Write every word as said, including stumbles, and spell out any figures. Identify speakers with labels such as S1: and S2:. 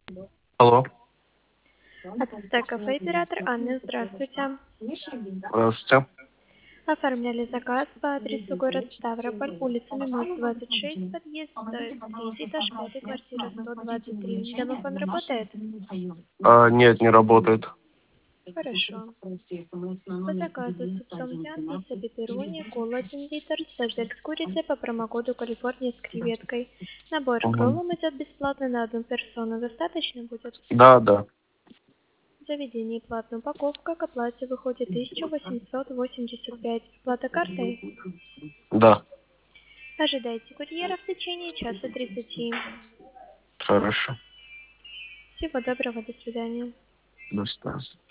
S1: Алло.
S2: Ацтек кафе, оператор Анна, здравствуйте.
S1: Здравствуйте.
S2: Оформляли заказ по адресу город Ставрополь, улица Мимоз, двадцать шесть, подъезд э, третий этаж, пятая квартира, сто двадцать три. Домофон работает?
S1: А, нет, не работает.
S2: Хорошо. По заказу субтомтян, пицца пепперони, кола один литр, стазек с курицей по промокоду Калифорния с креветкой. Набор к
S1: Мгм.
S2: роллам идет бесплатно на одну персону. Достаточно будет?
S1: Да, да.
S2: Заведение платная упаковка к оплате выходит тысяча восемьсот восемьдесят пять. Оплата картой?
S1: Да.
S2: Ожидайте курьера в течение часа тридцати.
S1: Хорошо.
S2: Всего доброго, до свидания.
S1: До свидания.